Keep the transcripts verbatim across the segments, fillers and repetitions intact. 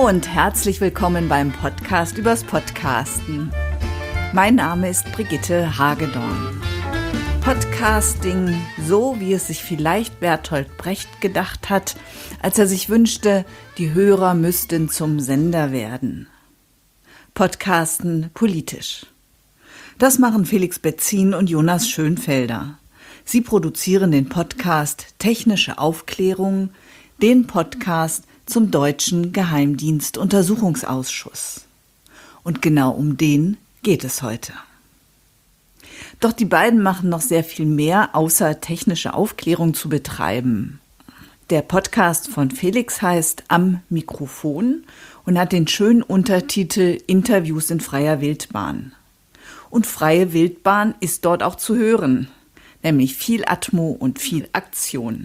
Hallo und herzlich willkommen beim Podcast übers Podcasten. Mein Name ist Brigitte Hagedorn. Podcasting, so wie es sich vielleicht Bertolt Brecht gedacht hat, als er sich wünschte, die Hörer müssten zum Sender werden. Podcasten politisch. Das machen Felix Betzin und Jonas Schönfelder. Sie produzieren den Podcast Technische Aufklärung, den Podcast zum Deutschen Geheimdienstuntersuchungsausschuss. Und genau um den geht es heute. Doch die beiden machen noch sehr viel mehr, außer technische Aufklärung zu betreiben. Der Podcast von Felix heißt Am Mikrofon und hat den schönen Untertitel Interviews in freier Wildbahn. Und freie Wildbahn ist dort auch zu hören, nämlich viel Atmo und viel Aktion.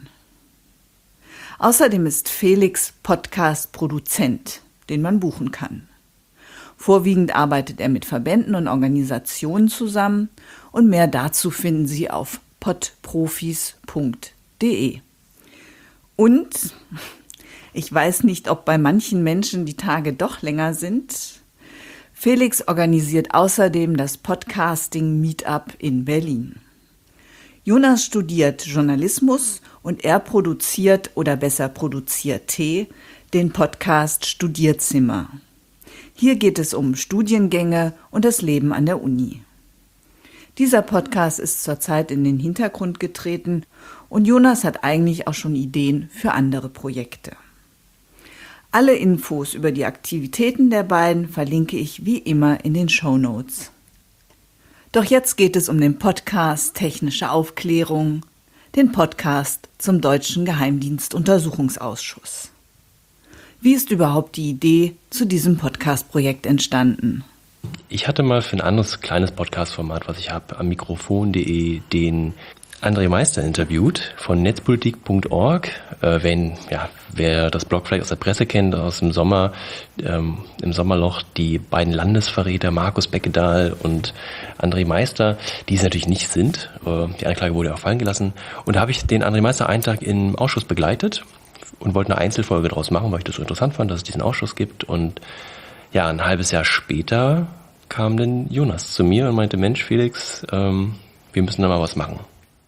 Außerdem ist Felix Podcast-Produzent, den man buchen kann. Vorwiegend arbeitet er mit Verbänden und Organisationen zusammen und mehr dazu finden Sie auf podprofis punkt de. Und ich weiß nicht, ob bei manchen Menschen die Tage doch länger sind. Felix organisiert außerdem das Podcasting-Meetup in Berlin. Jonas studiert Journalismus und er produziert, oder besser produzierte, den Podcast Studierzimmer. Hier geht es um Studiengänge und das Leben an der Uni. Dieser Podcast ist zurzeit in den Hintergrund getreten und Jonas hat eigentlich auch schon Ideen für andere Projekte. Alle Infos über die Aktivitäten der beiden verlinke ich wie immer in den Shownotes. Doch jetzt geht es um den Podcast Technische Aufklärung, den Podcast zum Deutschen Geheimdienstuntersuchungsausschuss. Wie ist überhaupt die Idee zu diesem Podcast-Projekt entstanden? Ich hatte mal für ein anderes kleines Podcast-Format, was ich habe, am Mikrofon punkt de, den André Meister interviewt von netzpolitik punkt org. Äh, wenn, ja, wer das Blog vielleicht aus der Presse kennt, aus dem Sommer, ähm, im Sommerloch, die beiden Landesverräter Markus Beckedahl und André Meister, die es natürlich nicht sind. Äh, die Anklage wurde auch fallen gelassen. Und da habe ich den André Meister einen Tag im Ausschuss begleitet und wollte eine Einzelfolge daraus machen, weil ich das so interessant fand, dass es diesen Ausschuss gibt. Und ja, ein halbes Jahr später kam dann Jonas zu mir und meinte, Mensch, Felix, ähm, wir müssen da mal was machen.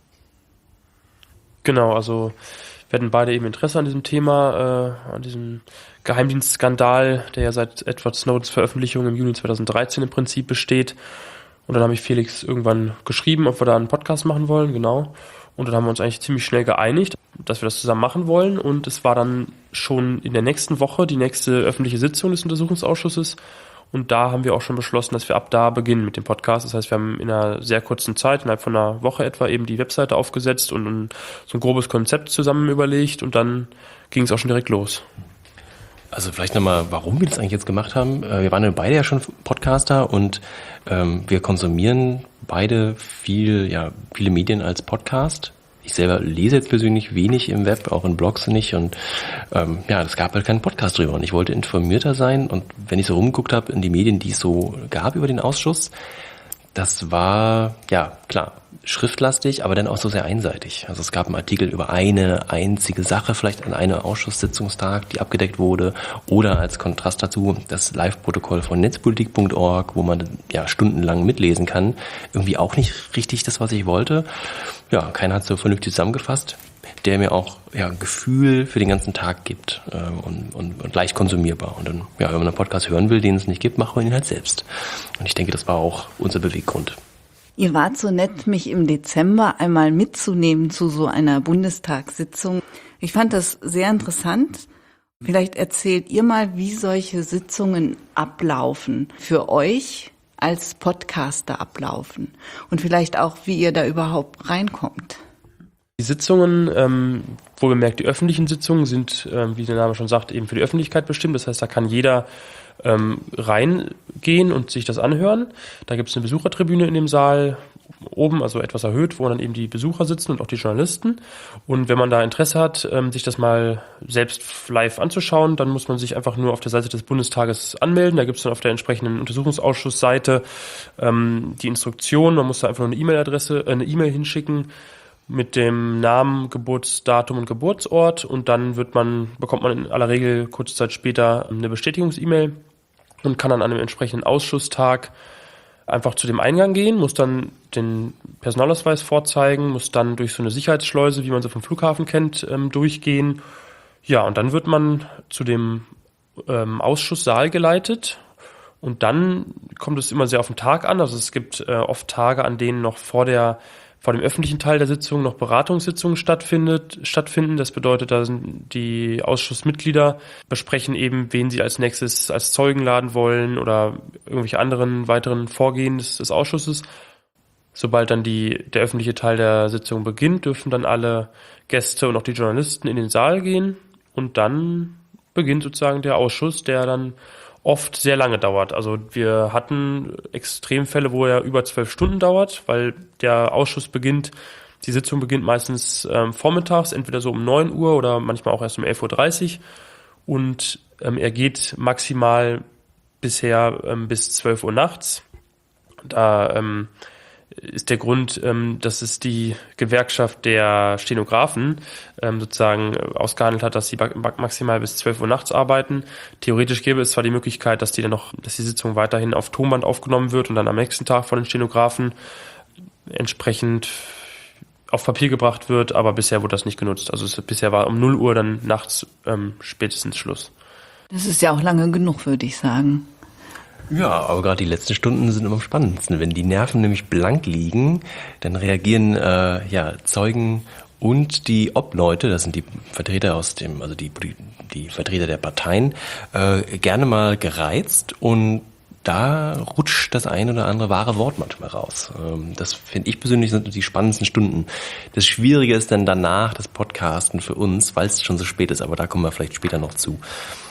Genau, also wir hatten beide eben Interesse an diesem Thema, äh, an diesem Geheimdienstskandal, der ja seit Edward Snowdens Veröffentlichung im Juni zweitausenddreizehn im Prinzip besteht. Und dann habe ich Felix irgendwann geschrieben, ob wir da einen Podcast machen wollen, genau. Und dann haben wir uns eigentlich ziemlich schnell geeinigt, dass wir das zusammen machen wollen. Und es war dann schon in der nächsten Woche die nächste öffentliche Sitzung des Untersuchungsausschusses. Und da haben wir auch schon beschlossen, dass wir ab da beginnen mit dem Podcast. Das heißt, wir haben in einer sehr kurzen Zeit, innerhalb von einer Woche etwa, eben die Webseite aufgesetzt und ein, so ein grobes Konzept zusammen überlegt. Und dann ging es auch schon direkt los. Also vielleicht nochmal, warum wir das eigentlich jetzt gemacht haben. Wir waren ja beide ja schon Podcaster und ähm, wir konsumieren beide viel, ja, viele Medien als Podcast. Ich selber lese jetzt persönlich wenig im Web, auch in Blogs nicht und ähm, ja, es gab halt keinen Podcast drüber und ich wollte informierter sein und wenn ich so rumgeguckt habe in die Medien, die es so gab über den Ausschuss, das war, ja, klar, schriftlastig, aber dann auch so sehr einseitig. Also es gab einen Artikel über eine einzige Sache, vielleicht an einem Ausschusssitzungstag, die abgedeckt wurde oder als Kontrast dazu das Live-Protokoll von netzpolitik punkt org, wo man ja stundenlang mitlesen kann. Irgendwie auch nicht richtig das, was ich wollte. Ja, keiner hat so vernünftig zusammengefasst, der mir auch ja ein Gefühl für den ganzen Tag gibt äh, und, und, und leicht konsumierbar. Und dann, ja, wenn man einen Podcast hören will, den es nicht gibt, machen wir ihn halt selbst. Und ich denke, das war auch unser Beweggrund. Ihr wart so nett, mich im Dezember einmal mitzunehmen zu so einer Bundestagssitzung. Ich fand das sehr interessant. Vielleicht erzählt ihr mal, wie solche Sitzungen ablaufen, für euch als Podcaster ablaufen und vielleicht auch, wie ihr da überhaupt reinkommt. Die Sitzungen, ähm, wohl bemerkt, die öffentlichen Sitzungen sind, ähm, wie der Name schon sagt, eben für die Öffentlichkeit bestimmt. Das heißt, da kann jeder ähm, reingehen und sich das anhören. Da gibt es eine Besuchertribüne in dem Saal oben, also etwas erhöht, wo dann eben die Besucher sitzen und auch die Journalisten. Und wenn man da Interesse hat, ähm, sich das mal selbst live anzuschauen, dann muss man sich einfach nur auf der Seite des Bundestages anmelden. Da gibt es dann auf der entsprechenden Untersuchungsausschussseite ähm, die Instruktion. Man muss da einfach nur eine E-Mail-Adresse, äh, eine E-Mail hinschicken. mit dem Namen, Geburtsdatum und Geburtsort und dann wird man, bekommt man in aller Regel kurze Zeit später eine Bestätigungs-E-Mail und kann an einem entsprechenden Ausschusstag einfach zu dem Eingang gehen, muss dann den Personalausweis vorzeigen, muss dann durch so eine Sicherheitsschleuse, wie man sie vom Flughafen kennt, ähm, durchgehen. Ja, und dann wird man zu dem ähm, Ausschusssaal geleitet und dann kommt es immer sehr auf den Tag an. Also es gibt äh, oft Tage, an denen noch vor der vor dem öffentlichen Teil der Sitzung noch Beratungssitzungen stattfindet, stattfinden. Das bedeutet, da sind die Ausschussmitglieder besprechen eben, wen sie als nächstes als Zeugen laden wollen oder irgendwelche anderen weiteren Vorgehen des, des Ausschusses. Sobald dann die, der öffentliche Teil der Sitzung beginnt, dürfen dann alle Gäste und auch die Journalisten in den Saal gehen und dann beginnt sozusagen der Ausschuss, der dann oft sehr lange dauert. Also wir hatten Extremfälle, wo er über zwölf Stunden dauert, weil der Ausschuss beginnt, die Sitzung beginnt meistens ähm, vormittags, entweder so um neun Uhr oder manchmal auch erst um elf Uhr dreißig und ähm, er geht maximal bisher ähm, bis zwölf Uhr nachts. Da ähm, ist der Grund, ähm, dass es die Gewerkschaft der Stenografen ähm, sozusagen ausgehandelt hat, dass sie maximal bis zwölf Uhr nachts arbeiten. Theoretisch gäbe es zwar die Möglichkeit, dass die dann noch, dass die Sitzung weiterhin auf Tonband aufgenommen wird und dann am nächsten Tag von den Stenografen entsprechend auf Papier gebracht wird, aber bisher wurde das nicht genutzt. Also es, bisher war um null Uhr dann nachts ähm, spätestens Schluss. Das ist ja auch lange genug, würde ich sagen. Ja, aber gerade die letzten Stunden sind immer am spannendsten. Wenn die Nerven nämlich blank liegen, dann reagieren äh, ja Zeugen und die Obleute, das sind die Vertreter aus dem, also die die Vertreter der Parteien, äh, gerne mal gereizt und da rutscht das ein oder andere wahre Wort manchmal raus. Ähm, das finde ich persönlich sind die spannendsten Stunden. Das Schwierige ist dann danach das Podcasten für uns, weil es schon so spät ist, aber da kommen wir vielleicht später noch zu.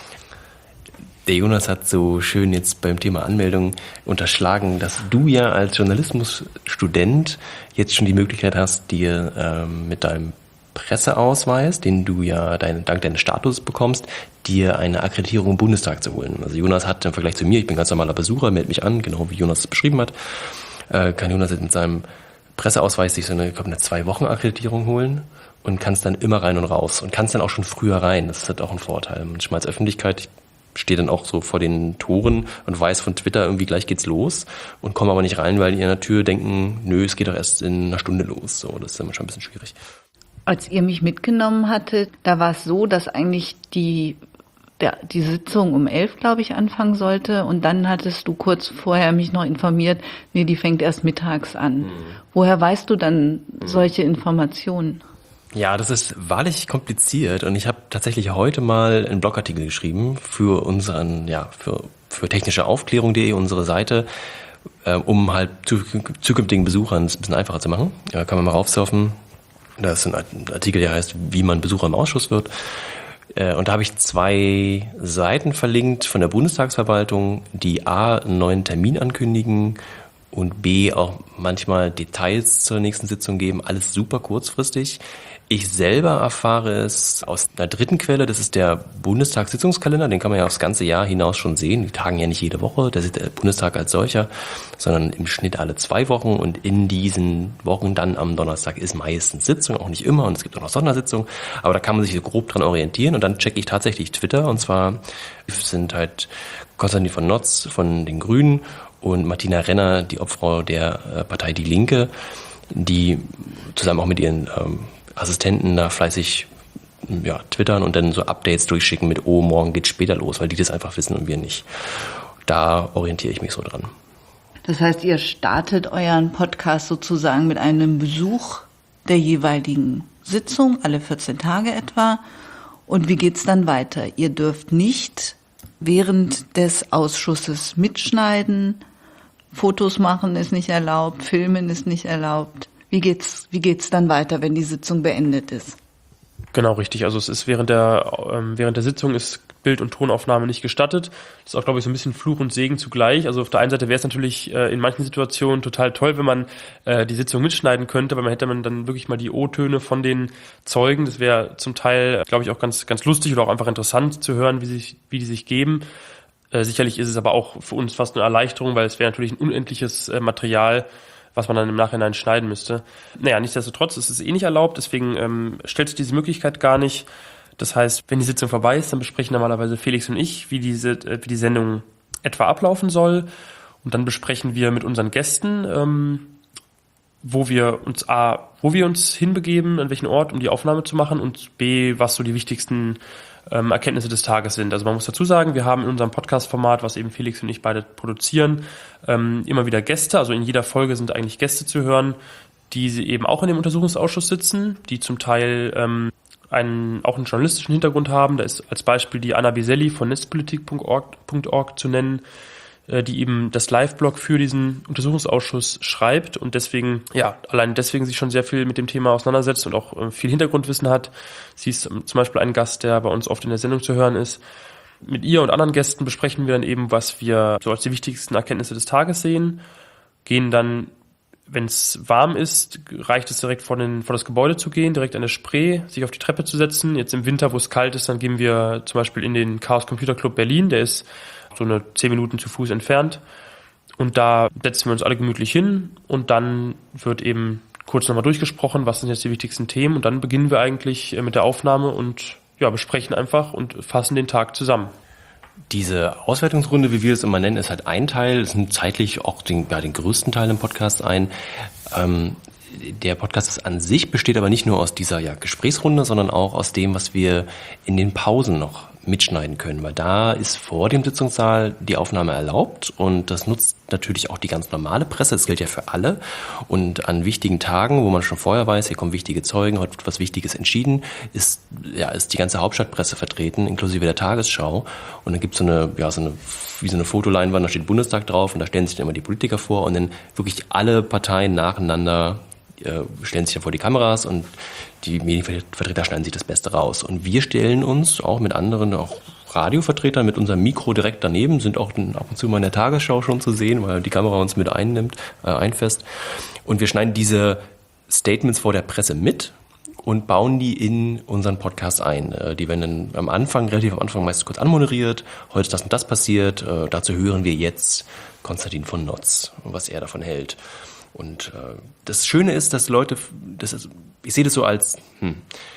Der Jonas hat so schön jetzt beim Thema Anmeldung unterschlagen, dass du ja als Journalismusstudent jetzt schon die Möglichkeit hast, dir ähm, mit deinem Presseausweis, den du ja dein, dank deines Status bekommst, dir eine Akkreditierung im Bundestag zu holen. Also Jonas hat im Vergleich zu mir, ich bin ganz normaler Besucher, melde mich an, genau wie Jonas es beschrieben hat, äh, kann Jonas jetzt mit seinem Presseausweis sich so eine, ich glaube, eine Zwei-Wochen-Akkreditierung holen und kannst dann immer rein und raus und kannst dann auch schon früher rein. Das hat auch einen Vorteil. Manchmal als Öffentlichkeit, ich stehe dann auch so vor den Toren und weiß von Twitter irgendwie gleich geht's los und komme aber nicht rein, weil die an der Tür denken, nö, es geht doch erst in einer Stunde los. So, das ist dann schon ein bisschen schwierig. Als ihr mich mitgenommen hattet, da war es so, dass eigentlich die, der, die Sitzung um elf, glaube ich, anfangen sollte und dann hattest du kurz vorher mich noch informiert, nee, die fängt erst mittags an. Mhm. Woher weißt du dann solche Informationen? Ja, das ist wahrlich kompliziert und ich habe tatsächlich heute mal einen Blogartikel geschrieben für unseren, ja, für, für technische Aufklärung punkt de, unsere Seite, äh, um halt zu, zukünftigen Besuchern es ein bisschen einfacher zu machen. Da kann man mal raufsurfen. Da ist ein Artikel, der heißt, wie man Besucher im Ausschuss wird. Äh, und da habe ich zwei Seiten verlinkt von der Bundestagsverwaltung, die A, einen neuen Termin ankündigen und B, auch manchmal Details zur nächsten Sitzung geben. Alles super kurzfristig. Ich selber erfahre es aus einer dritten Quelle, das ist der Bundestagssitzungskalender, den kann man ja aufs ganze Jahr hinaus schon sehen. Die tagen ja nicht jede Woche, der Bundestag als solcher, sondern im Schnitt alle zwei Wochen und in diesen Wochen dann am Donnerstag ist meistens Sitzung, auch nicht immer und es gibt auch noch Sondersitzungen, aber da kann man sich so grob dran orientieren und dann checke ich tatsächlich Twitter und zwar sind halt Konstantin von Notz von den Grünen und Martina Renner, die Obfrau der Partei Die Linke, die zusammen auch mit ihren ähm, Assistenten da fleißig ja, twittern und dann so Updates durchschicken mit, oh, morgen geht's später los, weil die das einfach wissen und wir nicht. Da orientiere ich mich so dran. Das heißt, ihr startet euren Podcast sozusagen mit einem Besuch der jeweiligen Sitzung, alle vierzehn Tage etwa. Und wie geht's dann weiter? Ihr dürft nicht während des Ausschusses mitschneiden, Fotos machen ist nicht erlaubt, filmen ist nicht erlaubt. Wie geht's, wie geht's dann weiter, wenn die Sitzung beendet ist? Genau, richtig. Also es ist während der, ähm, während der Sitzung ist Bild- und Tonaufnahme nicht gestattet. Das ist auch, glaube ich, so ein bisschen Fluch und Segen zugleich. Also auf der einen Seite wäre es natürlich äh, in manchen Situationen total toll, wenn man äh, die Sitzung mitschneiden könnte, weil man hätte man dann wirklich mal die O-Töne von den Zeugen. Das wäre zum Teil, glaube ich, auch ganz, ganz lustig oder auch einfach interessant zu hören, wie sich, wie die sich geben. Äh, sicherlich ist es aber auch für uns fast eine Erleichterung, weil es wäre natürlich ein unendliches äh, Material, was man dann im Nachhinein schneiden müsste. Naja, nichtsdestotrotz ist es eh nicht erlaubt, deswegen ähm, stellt sich diese Möglichkeit gar nicht. Das heißt, wenn die Sitzung vorbei ist, dann besprechen normalerweise Felix und ich, wie diese, äh, wie die Sendung etwa ablaufen soll. Und dann besprechen wir mit unseren Gästen, ähm, wo wir uns A, wo wir uns hinbegeben, an welchen Ort, um die Aufnahme zu machen, und B, was so die wichtigsten ähm, Erkenntnisse des Tages sind. Also man muss dazu sagen, wir haben in unserem Podcast-Format, was eben Felix und ich beide produzieren, ähm, immer wieder Gäste. Also in jeder Folge sind eigentlich Gäste zu hören, die sie eben auch in dem Untersuchungsausschuss sitzen, die zum Teil ähm, einen, auch einen journalistischen Hintergrund haben. Da ist als Beispiel die Anna Biselli von netzpolitik punkt org zu nennen, die eben das Live-Blog für diesen Untersuchungsausschuss schreibt und deswegen, ja, allein deswegen sich schon sehr viel mit dem Thema auseinandersetzt und auch viel Hintergrundwissen hat. Sie ist zum Beispiel ein Gast, der bei uns oft in der Sendung zu hören ist. Mit ihr und anderen Gästen besprechen wir dann eben, was wir so als die wichtigsten Erkenntnisse des Tages sehen, gehen dann, wenn es warm ist, reicht es direkt vor, den, vor das Gebäude zu gehen, direkt an der Spree, sich auf die Treppe zu setzen. Jetzt im Winter, wo es kalt ist, dann gehen wir zum Beispiel in den Chaos Computer Club Berlin, der ist so eine zehn Minuten zu Fuß entfernt. Und da setzen wir uns alle gemütlich hin und dann wird eben kurz nochmal durchgesprochen, was sind jetzt die wichtigsten Themen, und dann beginnen wir eigentlich mit der Aufnahme und ja, besprechen einfach und fassen den Tag zusammen. Diese Auswertungsrunde, wie wir es immer nennen, ist halt ein Teil, es nimmt zeitlich auch den, ja, den größten Teil im Podcast ein. Ähm, der Podcast ist an sich besteht aber nicht nur aus dieser ja, Gesprächsrunde, sondern auch aus dem, was wir in den Pausen noch mitschneiden können, weil da ist vor dem Sitzungssaal die Aufnahme erlaubt und das nutzt natürlich auch die ganz normale Presse, das gilt ja für alle, und an wichtigen Tagen, wo man schon vorher weiß, hier kommen wichtige Zeugen, heute wird was Wichtiges entschieden, ist ja ist die ganze Hauptstadtpresse vertreten, inklusive der Tagesschau, und dann gibt es so eine, ja, so eine, wie so eine Fotoleinwand, da steht Bundestag drauf und da stellen sich dann immer die Politiker vor und dann wirklich alle Parteien nacheinander äh, stellen sich dann vor die Kameras und die Medienvertreter schneiden sich das Beste raus. Und wir stellen uns auch mit anderen, auch Radiovertretern, mit unserem Mikro direkt daneben, sind auch ab und zu mal in der Tagesschau schon zu sehen, weil die Kamera uns mit einnimmt, äh, einfasst. Und wir schneiden diese Statements vor der Presse mit und bauen die in unseren Podcast ein. Äh, die werden dann am Anfang, relativ am Anfang meistens kurz anmoderiert. Heute ist das und das passiert. Äh, dazu hören wir jetzt Konstantin von Notz, was er davon hält. Und äh, das Schöne ist, dass Leute, das ist, ich sehe das so als, hm,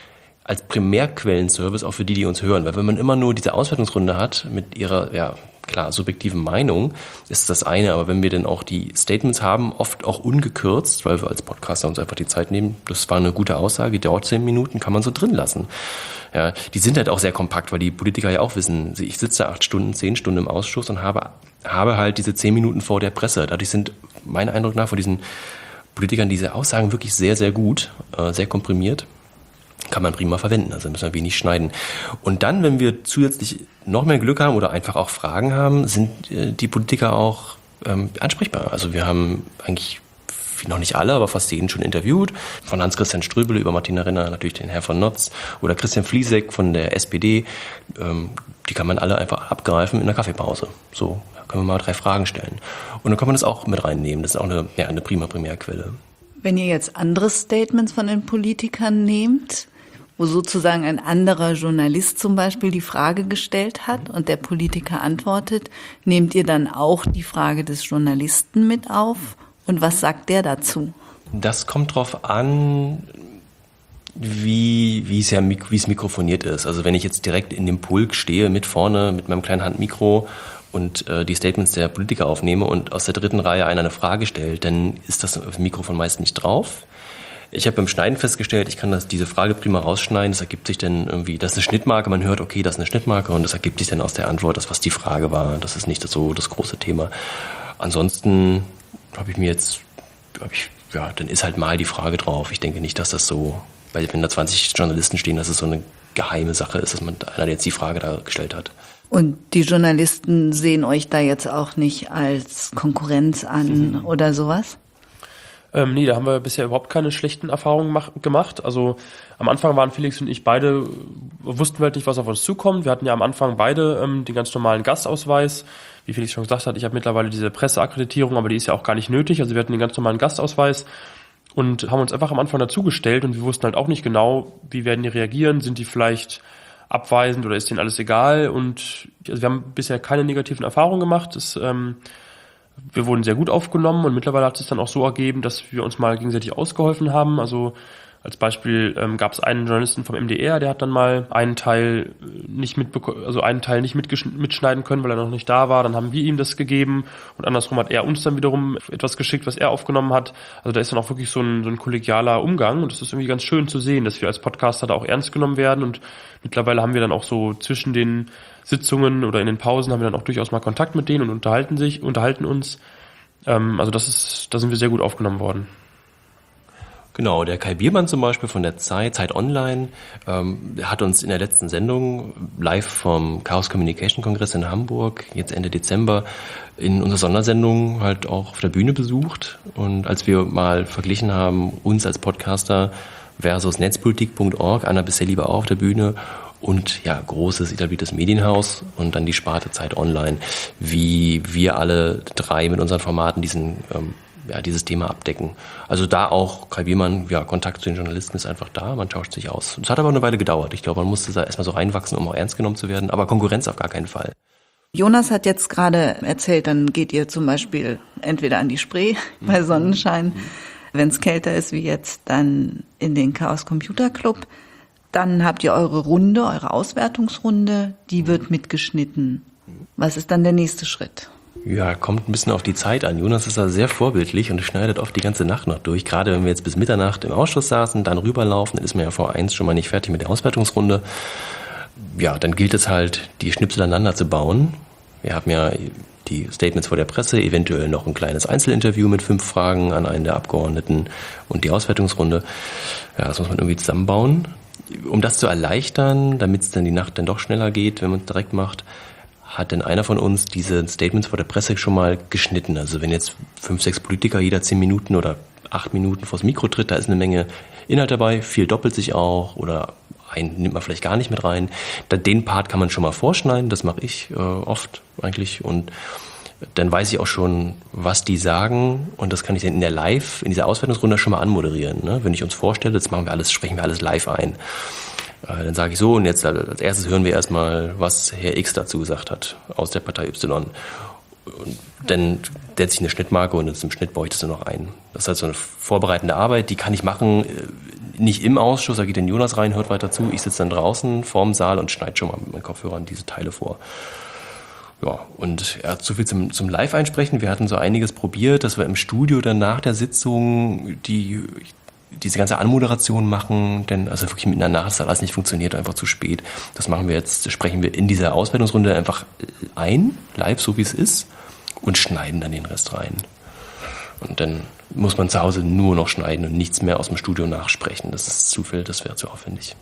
als Primärquellenservice auch für die, die uns hören. Weil wenn man immer nur diese Auswertungsrunde hat mit ihrer, ja klar, subjektiven Meinung, ist das eine. Aber wenn wir dann auch die Statements haben, oft auch ungekürzt, weil wir als Podcaster uns einfach die Zeit nehmen, das war eine gute Aussage, die dauert zehn Minuten, kann man so drin lassen. Ja, die sind halt auch sehr kompakt, weil die Politiker ja auch wissen, ich sitze acht Stunden, zehn Stunden im Ausschuss und habe, habe halt diese zehn Minuten vor der Presse. Dadurch sind, meiner Eindruck nach, von diesen Politikern diese Aussagen wirklich sehr, sehr gut, äh, sehr komprimiert. Kann man prima verwenden, also müssen wir wenig schneiden. Und dann, wenn wir zusätzlich noch mehr Glück haben oder einfach auch Fragen haben, sind äh, die Politiker auch ähm, ansprechbar. Also wir haben eigentlich noch nicht alle, aber fast jeden schon interviewt. Von Hans-Christian Ströbele über Martina Renner, natürlich den Herrn von Notz oder Christian Fliesek von der S P D. Ähm, die kann man alle einfach abgreifen in der Kaffeepause. So, da können wir mal drei Fragen stellen. Und dann kann man das auch mit reinnehmen. Das ist auch eine, ja, eine prima Primärquelle. Wenn ihr jetzt andere Statements von den Politikern nehmt, wo sozusagen ein anderer Journalist zum Beispiel die Frage gestellt hat und der Politiker antwortet, nehmt ihr dann auch die Frage des Journalisten mit auf? Und was sagt der dazu? Das kommt drauf an, wie, wie es ja, wie es mikrofoniert ist. Also wenn ich jetzt direkt in dem Pulk stehe, mit vorne, mit meinem kleinen Handmikro und äh, die Statements der Politiker aufnehme und aus der dritten Reihe einer eine Frage stellt, dann ist das Mikrofon meist nicht drauf. Ich habe beim Schneiden festgestellt, ich kann das, diese Frage prima rausschneiden. Das ergibt sich dann irgendwie, das ist eine Schnittmarke, man hört, okay, das ist eine Schnittmarke und das ergibt sich dann aus der Antwort, das, was die Frage war. Das ist nicht so das große Thema. Ansonsten habe ich mir jetzt, hab ich, ja, dann ist halt mal die Frage drauf. Ich denke nicht, dass das so, weil wenn da zwanzig Journalisten stehen, dass es so eine geheime Sache ist, dass man einer jetzt die Frage da gestellt hat. Und die Journalisten sehen euch da jetzt auch nicht als Konkurrenz an mhm. oder sowas? Ähm, nee, da haben wir bisher überhaupt keine schlechten Erfahrungen mach, gemacht. Also am Anfang waren Felix und ich beide, wussten wir halt nicht, was auf uns zukommt. Wir hatten ja am Anfang beide ähm, den ganz normalen Gastausweis. Wie Felix schon gesagt hat, ich habe mittlerweile diese Presseakkreditierung, aber die ist ja auch gar nicht nötig. Also wir hatten den ganz normalen Gastausweis und haben uns einfach am Anfang dazugestellt und wir wussten halt auch nicht genau, wie werden die reagieren, sind die vielleicht abweisend oder ist denen alles egal. Und also wir haben bisher keine negativen Erfahrungen gemacht. Das ähm, Wir wurden sehr gut aufgenommen und mittlerweile hat es sich dann auch so ergeben, dass wir uns mal gegenseitig ausgeholfen haben. Also als Beispiel ähm, gab es einen Journalisten vom M D R, der hat dann mal einen Teil nicht mitbeko- also einen Teil nicht mitgesch- mitschneiden können, weil er noch nicht da war. Dann haben wir ihm das gegeben und andersrum hat er uns dann wiederum etwas geschickt, was er aufgenommen hat. Also da ist dann auch wirklich so ein, so ein kollegialer Umgang und das ist irgendwie ganz schön zu sehen, dass wir als Podcaster da auch ernst genommen werden und mittlerweile haben wir dann auch so zwischen den Sitzungen oder in den Pausen haben wir dann auch durchaus mal Kontakt mit denen und unterhalten sich, unterhalten uns. Ähm, also das ist, da sind wir sehr gut aufgenommen worden. Genau, der Kai Biermann zum Beispiel von der Zeit, Zeit Online, ähm, hat uns in der letzten Sendung live vom Chaos Communication Kongress in Hamburg, jetzt Ende Dezember, in unserer Sondersendung halt auch auf der Bühne besucht. Und als wir mal verglichen haben, uns als Podcaster versus netzpolitik punkt org, Anna bisher lieber auch auf der Bühne und ja, großes etabliertes Medienhaus und dann die Sparte Zeit Online, wie wir alle drei mit unseren Formaten diesen ähm, ja, dieses Thema abdecken. Also da auch, Kai Biermann, ja, Kontakt zu den Journalisten ist einfach da, man tauscht sich aus. Es hat aber eine Weile gedauert. Ich glaube, man musste da erstmal so reinwachsen, um auch ernst genommen zu werden, aber Konkurrenz auf gar keinen Fall. Jonas hat jetzt gerade erzählt, dann geht ihr zum Beispiel entweder an die Spree bei Sonnenschein, mhm. wenn es kälter ist wie jetzt, dann in den Chaos Computer Club. Dann habt ihr eure Runde, eure Auswertungsrunde, die wird mitgeschnitten. Was ist dann der nächste Schritt? Ja, kommt ein bisschen auf die Zeit an. Jonas ist da sehr vorbildlich und schneidet oft die ganze Nacht noch durch. Gerade wenn wir jetzt bis Mitternacht im Ausschuss saßen, dann rüberlaufen, dann ist man ja vor eins schon mal nicht fertig mit der Auswertungsrunde. Ja, dann gilt es halt, die Schnipsel aneinander zu bauen. Wir haben ja die Statements vor der Presse, eventuell noch ein kleines Einzelinterview mit fünf Fragen an einen der Abgeordneten und die Auswertungsrunde. Ja, das muss man irgendwie zusammenbauen. Um das zu erleichtern, damit es dann die Nacht dann doch schneller geht, wenn man es direkt macht, hat denn einer von uns diese Statements vor der Presse schon mal geschnitten? Also wenn jetzt fünf, sechs Politiker jeder zehn Minuten oder acht Minuten vors Mikro tritt, da ist eine Menge Inhalt dabei, viel doppelt sich auch oder einen nimmt man vielleicht gar nicht mit rein. Den Part kann man schon mal vorschneiden, das mache ich äh, oft eigentlich und dann weiß ich auch schon, was die sagen und das kann ich dann in der Live, in dieser Auswertungsrunde schon mal anmoderieren. Ne? Wenn ich uns vorstelle, das machen wir alles, sprechen wir alles live ein. Dann sage ich so, und jetzt als erstes hören wir erstmal, was Herr X dazu gesagt hat, aus der Partei Y. Und dann setze ich eine Schnittmarke und jetzt im Schnitt baue ich das nur noch ein. Das ist halt so eine vorbereitende Arbeit, die kann ich machen, nicht im Ausschuss, da geht dann Jonas rein, hört weiter zu, ich sitze dann draußen vorm Saal und schneide schon mal mit meinen Kopfhörern diese Teile vor. Ja, und ja, so viel zum, zum Live-Einsprechen. Wir hatten so einiges probiert, dass wir im Studio dann nach der Sitzung die diese ganze Anmoderation machen, denn also wirklich miteinander hat das alles nicht funktioniert, einfach zu spät. Das machen wir jetzt, sprechen wir in dieser Auswertungsrunde einfach ein, live, so wie es ist, und schneiden dann den Rest rein. Und dann muss man zu Hause nur noch schneiden und nichts mehr aus dem Studio nachsprechen. Das ist zu viel, das wäre zu aufwendig.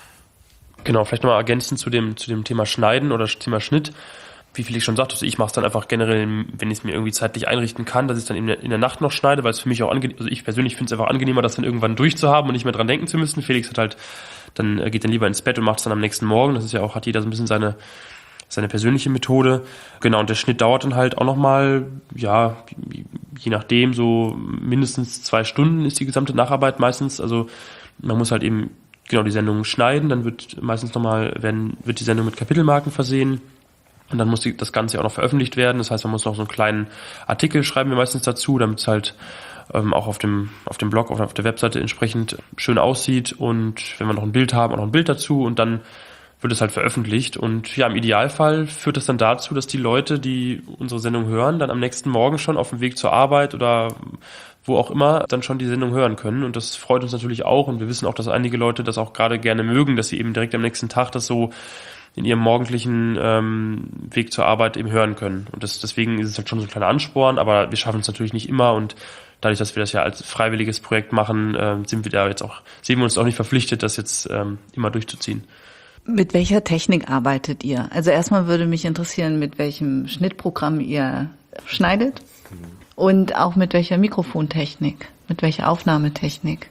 Genau, vielleicht nochmal ergänzend zu dem, zu dem Thema Schneiden oder Thema Schnitt. Wie viel ich schon sagte, ich mache es dann einfach generell, wenn ich es mir irgendwie zeitlich einrichten kann, dass ich es dann in der, in der Nacht noch schneide, weil es für mich auch angenehm, also ich persönlich finde es einfach angenehmer, das dann irgendwann durchzuhaben und nicht mehr dran denken zu müssen. Felix hat halt, dann geht dann lieber ins Bett und macht es dann am nächsten Morgen. Das ist ja auch, hat jeder so ein bisschen seine, seine persönliche Methode. Genau, und der Schnitt dauert dann halt auch nochmal, ja, je nachdem, so mindestens zwei Stunden ist die gesamte Nacharbeit meistens. Also man muss halt eben genau die Sendung schneiden, dann wird meistens nochmal, werden, wird die Sendung mit Kapitelmarken versehen. Und dann muss die, das Ganze auch noch veröffentlicht werden. Das heißt, man muss noch so einen kleinen Artikel schreiben wir meistens dazu, damit es halt ähm, auch auf dem auf dem Blog oder auf der Webseite entsprechend schön aussieht. Und wenn wir noch ein Bild haben, auch noch ein Bild dazu. Und dann wird es halt veröffentlicht. Und ja, im Idealfall führt es dann dazu, dass die Leute, die unsere Sendung hören, dann am nächsten Morgen schon auf dem Weg zur Arbeit oder wo auch immer dann schon die Sendung hören können. Und das freut uns natürlich auch. Und wir wissen auch, dass einige Leute das auch gerade gerne mögen, dass sie eben direkt am nächsten Tag das so in ihrem morgendlichen ähm, Weg zur Arbeit eben hören können. Und das, deswegen ist es halt schon so ein kleiner Ansporn, aber wir schaffen es natürlich nicht immer und dadurch, dass wir das ja als freiwilliges Projekt machen, äh, sind wir da jetzt auch, sehen wir uns auch nicht verpflichtet, das jetzt ähm, immer durchzuziehen. Mit welcher Technik arbeitet ihr? Also erstmal würde mich interessieren, mit welchem Schnittprogramm ihr schneidet und auch mit welcher Mikrofontechnik, mit welcher Aufnahmetechnik.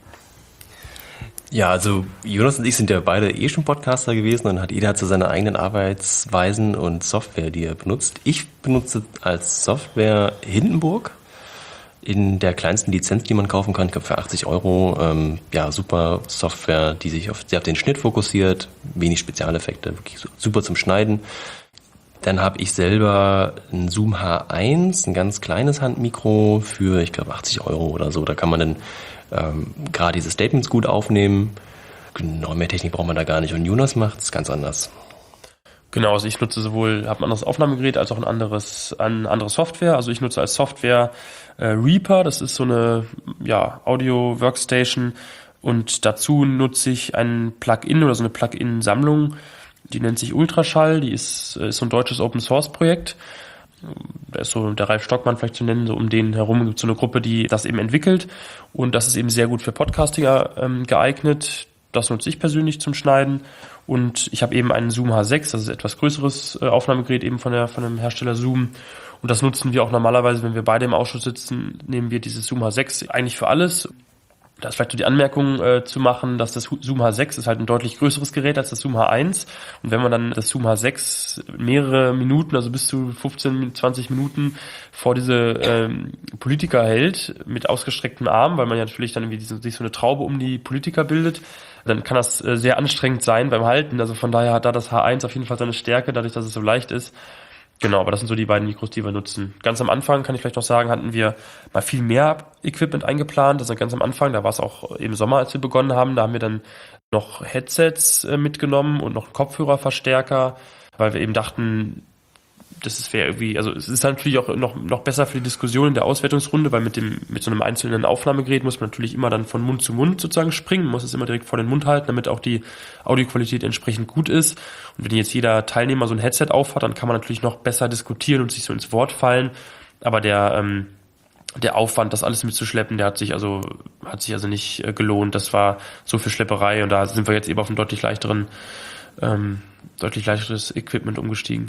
Ja, also Jonas und ich sind ja beide eh schon Podcaster gewesen und hat jeder hat so seine eigenen Arbeitsweisen und Software, die er benutzt. Ich benutze als Software Hindenburg in der kleinsten Lizenz, die man kaufen kann, ich glaube für achtzig Euro. Ähm, ja, super Software, die sich auf, sehr auf den Schnitt fokussiert, wenig Spezialeffekte, wirklich super zum Schneiden. Dann habe ich selber ein Zoom H eins, ein ganz kleines Handmikro für, ich glaube, achtzig Euro oder so. Da kann man dann ähm, gerade diese Statements gut aufnehmen. Genau, mehr Technik braucht man da gar nicht. Und Jonas macht es ganz anders. Genau, also ich nutze sowohl, habe ein anderes Aufnahmegerät als auch ein anderes, eine andere Software. Also ich nutze als Software äh, Reaper, das ist so eine ja, Audio-Workstation. Und dazu nutze ich ein Plugin oder so eine Plugin-Sammlung, die nennt sich Ultraschall, die ist, ist so ein deutsches Open-Source-Projekt. Da ist so der Ralf Stockmann vielleicht zu nennen, so um den herum gibt es so eine Gruppe, die das eben entwickelt. Und das ist eben sehr gut für Podcastinger ähm, geeignet. Das nutze ich persönlich zum Schneiden. Und ich habe eben einen Zoom H sechs, das ist ein etwas größeres äh, Aufnahmegerät eben von der von dem Hersteller Zoom. Und das nutzen wir auch normalerweise, wenn wir beide im Ausschuss sitzen, nehmen wir dieses Zoom H sechs eigentlich für alles. Da ist vielleicht so die Anmerkung äh, zu machen, dass das Zoom H sechs ist halt ein deutlich größeres Gerät als das Zoom H eins. Und wenn man dann das Zoom H sechs mehrere Minuten, also bis zu fünfzehn, zwanzig Minuten vor diese ähm, Politiker hält, mit ausgestrecktem Arm, weil man ja natürlich dann irgendwie diese, sich so eine Traube um die Politiker bildet, dann kann das äh, sehr anstrengend sein beim Halten. Also von daher hat da das H eins auf jeden Fall seine Stärke, dadurch, dass es so leicht ist. Genau, aber das sind so die beiden Mikros, die wir nutzen. Ganz am Anfang, kann ich vielleicht noch sagen, hatten wir mal viel mehr Equipment eingeplant. Das ist ganz am Anfang, da war es auch im Sommer, als wir begonnen haben. Da haben wir dann noch Headsets äh, mitgenommen und noch einen Kopfhörerverstärker, weil wir eben dachten, das wäre irgendwie, also es ist natürlich auch noch, noch besser für die Diskussion in der Auswertungsrunde, weil mit dem, mit so einem einzelnen Aufnahmegerät muss man natürlich immer dann von Mund zu Mund sozusagen springen, man muss es immer direkt vor den Mund halten, damit auch die Audioqualität entsprechend gut ist. Und wenn jetzt jeder Teilnehmer so ein Headset aufhat, dann kann man natürlich noch besser diskutieren und sich so ins Wort fallen. Aber der, ähm, der Aufwand, das alles mitzuschleppen, der hat sich also, hat sich also nicht äh, gelohnt. Das war so viel Schlepperei und da sind wir jetzt eben auf ein deutlich leichteren, ähm, deutlich leichteres Equipment umgestiegen.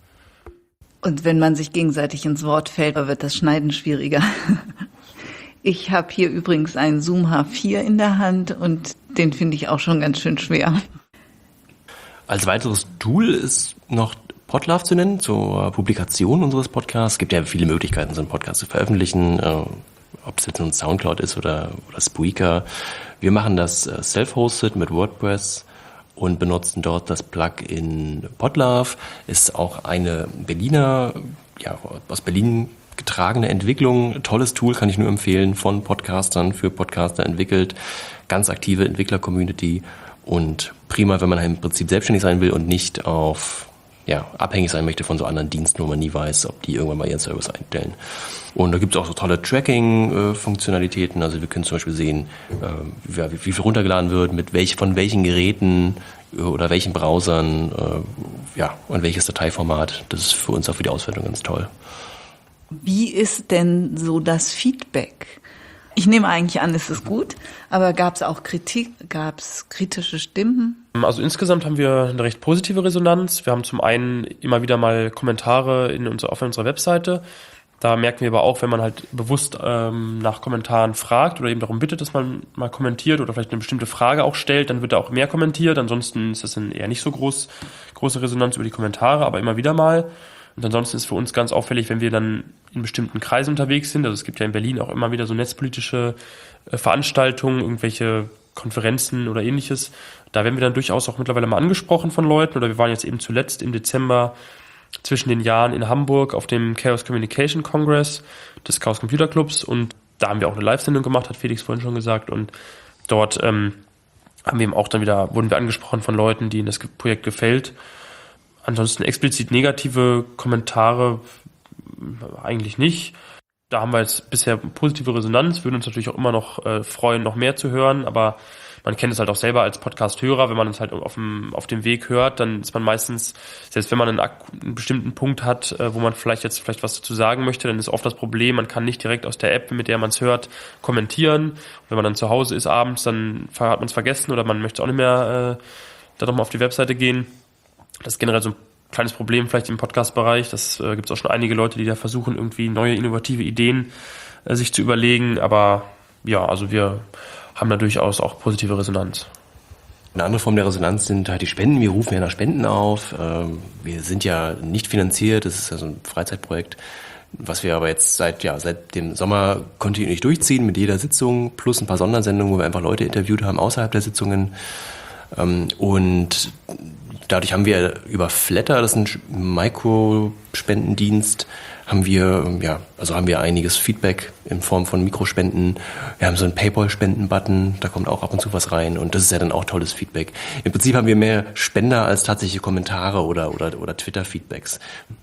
Und wenn man sich gegenseitig ins Wort fällt, wird das Schneiden schwieriger. Ich habe hier übrigens einen Zoom H vier in der Hand und den finde ich auch schon ganz schön schwer. Als weiteres Tool ist noch Podlove zu nennen, zur Publikation unseres Podcasts. Es gibt ja viele Möglichkeiten, so einen Podcast zu veröffentlichen, äh, ob es jetzt nun Soundcloud ist oder, oder Spreaker. Wir machen das äh, self-hosted mit WordPress und benutzen dort das Plugin Podlove. Ist auch eine Berliner, ja, aus Berlin getragene Entwicklung. Tolles Tool, kann ich nur empfehlen, von Podcastern für Podcaster entwickelt. Ganz aktive Entwickler-Community und prima, wenn man im Prinzip selbstständig sein will und nicht auf, ja, abhängig sein möchte von so anderen Diensten, wo man nie weiß, ob die irgendwann mal ihren Service einstellen. Und da gibt es auch so tolle Tracking-Funktionalitäten. Also wir können zum Beispiel sehen, äh, wie, wie viel runtergeladen wird, mit welch, von welchen Geräten oder welchen Browsern, äh, ja, und welches Dateiformat. Das ist für uns auch für die Auswertung ganz toll. Wie ist denn so das Feedback? Ich nehme eigentlich an, es ist gut, aber gab es auch Kritik, gab es kritische Stimmen? Also insgesamt haben wir eine recht positive Resonanz. Wir haben zum einen immer wieder mal Kommentare in unserer, auf unserer Webseite. Da merken wir aber auch, wenn man halt bewusst ähm, nach Kommentaren fragt oder eben darum bittet, dass man mal kommentiert oder vielleicht eine bestimmte Frage auch stellt, dann wird da auch mehr kommentiert. Ansonsten ist das dann eher nicht so groß, große Resonanz über die Kommentare, aber immer wieder mal. Und ansonsten ist für uns ganz auffällig, wenn wir dann in bestimmten Kreisen unterwegs sind. Also es gibt ja in Berlin auch immer wieder so netzpolitische äh, Veranstaltungen, irgendwelche Konferenzen oder ähnliches. Da werden wir dann durchaus auch mittlerweile mal angesprochen von Leuten. Oder wir waren jetzt eben zuletzt im Dezember zwischen den Jahren in Hamburg auf dem Chaos Communication Congress des Chaos Computer Clubs. Und da haben wir auch eine Live-Sendung gemacht, hat Felix vorhin schon gesagt. Und dort ähm, haben wir eben auch dann wieder, wurden wir angesprochen von Leuten, denen das Projekt gefällt. Ansonsten explizit negative Kommentare eigentlich nicht. Da haben wir jetzt bisher positive Resonanz, würden uns natürlich auch immer noch äh, freuen, noch mehr zu hören, aber man kennt es halt auch selber als Podcast-Hörer, wenn man es halt auf dem, auf dem Weg hört, dann ist man meistens, selbst wenn man einen, einen bestimmten Punkt hat, äh, wo man vielleicht jetzt vielleicht was dazu sagen möchte, dann ist oft das Problem, man kann nicht direkt aus der App, mit der man es hört, kommentieren. Und wenn man dann zu Hause ist abends, dann hat man es vergessen oder man möchte auch nicht mehr äh, da nochmal auf die Webseite gehen. Das ist generell so ein kleines Problem vielleicht im Podcast-Bereich. Das äh, gibt es auch schon einige Leute, die da versuchen, irgendwie neue, innovative Ideen äh, sich zu überlegen. Aber ja, also wir haben da durchaus auch positive Resonanz. Eine andere Form der Resonanz sind halt die Spenden. Wir rufen ja nach Spenden auf. Ähm, wir sind ja nicht finanziert. Das ist ja so ein Freizeitprojekt, was wir aber jetzt seit, ja, seit dem Sommer kontinuierlich durchziehen mit jeder Sitzung plus ein paar Sondersendungen, wo wir einfach Leute interviewt haben außerhalb der Sitzungen. Ähm, und dadurch haben wir über Flattr, das ist ein Mikrospendendienst, haben wir, ja, also haben wir einiges Feedback in Form von Mikrospenden. Wir haben so einen PayPal-Spenden-Button, da kommt auch ab und zu was rein und das ist ja dann auch tolles Feedback. Im Prinzip haben wir mehr Spender als tatsächliche Kommentare oder, oder, oder Twitter-Feedbacks.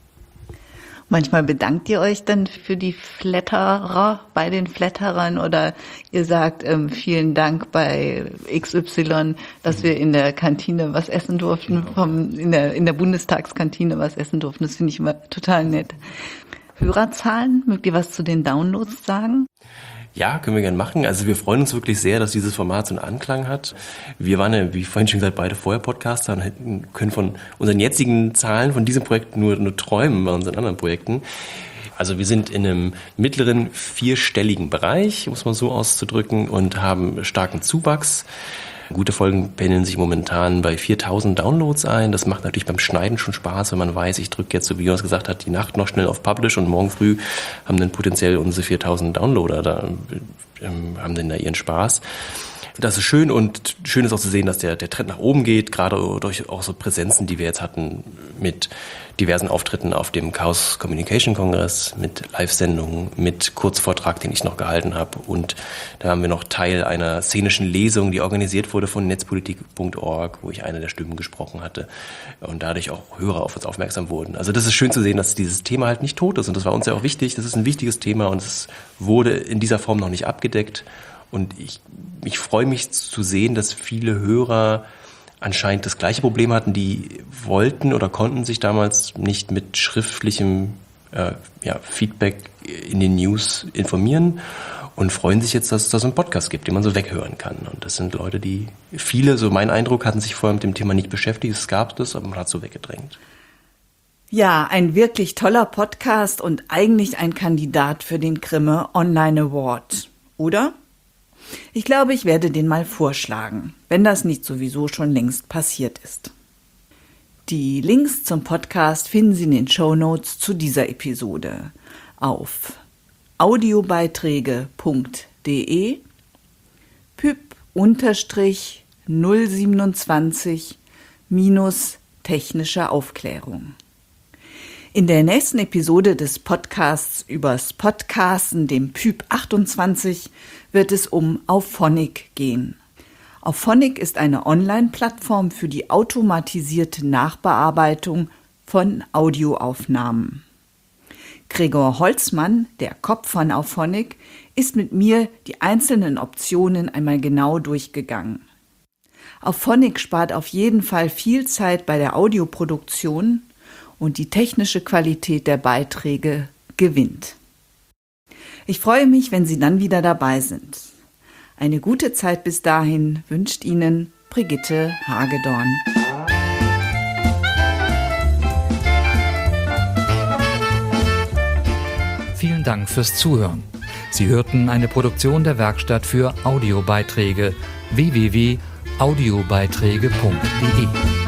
Manchmal bedankt ihr euch dann für die Flatterer bei den Flatterern oder ihr sagt ähm, vielen Dank bei X Y, dass wir in der Kantine was essen durften, vom, in der, in der Bundestagskantine was essen durften. Das finde ich immer total nett. Hörerzahlen, mögt ihr was zu den Downloads sagen? Ja, können wir gerne machen. Also wir freuen uns wirklich sehr, dass dieses Format so einen Anklang hat. Wir waren ja, wie vorhin schon gesagt, beide vorher Podcaster und können von unseren jetzigen Zahlen von diesem Projekt nur, nur träumen bei unseren anderen Projekten. Also wir sind in einem mittleren vierstelligen Bereich, muss man so auszudrücken, und haben starken Zuwachs. Gute Folgen pendeln sich momentan bei viertausend Downloads ein. Das macht natürlich beim Schneiden schon Spaß, wenn man weiß, ich drücke jetzt, so wie Jonas gesagt hat, die Nacht noch schnell auf Publish und morgen früh haben dann potenziell unsere viertausend Downloader da, ähm, haben dann da ihren Spaß. Das ist schön und schön ist auch zu sehen, dass der, der Trend nach oben geht, gerade durch auch so Präsenzen, die wir jetzt hatten mit diversen Auftritten auf dem Chaos Communication Kongress, mit Live-Sendungen, mit Kurzvortrag, den ich noch gehalten habe. Und da haben wir noch Teil einer szenischen Lesung, die organisiert wurde von netzpolitik punkt org, wo ich eine der Stimmen gesprochen hatte und dadurch auch Hörer auf uns aufmerksam wurden. Also das ist schön zu sehen, dass dieses Thema halt nicht tot ist und das war uns ja auch wichtig. Das ist ein wichtiges Thema und es wurde in dieser Form noch nicht abgedeckt. Und ich, ich freue mich zu sehen, dass viele Hörer anscheinend das gleiche Problem hatten, die wollten oder konnten sich damals nicht mit schriftlichem äh, ja, Feedback in den News informieren und freuen sich jetzt, dass es da so einen Podcast gibt, den man so weghören kann. Und das sind Leute, die viele, so mein Eindruck, hatten sich vorher mit dem Thema nicht beschäftigt. Es gab das, aber man hat es so weggedrängt. Ja, ein wirklich toller Podcast und eigentlich ein Kandidat für den Grimme Online Award, oder? Ich glaube, ich werde den mal vorschlagen, wenn das nicht sowieso schon längst passiert ist. Die Links zum Podcast finden Sie in den Shownotes zu dieser Episode auf audiobeiträge punkt de pyp null siebenundzwanzig minus technische Aufklärung. In der nächsten Episode des Podcasts übers Podcasten, dem Pyp achtundzwanzig, wird es um Auphonic gehen. Auphonic ist eine Online-Plattform für die automatisierte Nachbearbeitung von Audioaufnahmen. Gregor Holzmann, der Kopf von Auphonic, ist mit mir die einzelnen Optionen einmal genau durchgegangen. Auphonic spart auf jeden Fall viel Zeit bei der Audioproduktion und die technische Qualität der Beiträge gewinnt. Ich freue mich, wenn Sie dann wieder dabei sind. Eine gute Zeit bis dahin wünscht Ihnen Brigitte Hagedorn. Vielen Dank fürs Zuhören. Sie hörten eine Produktion der Werkstatt für Audiobeiträge w w w punkt audiobeiträge punkt de.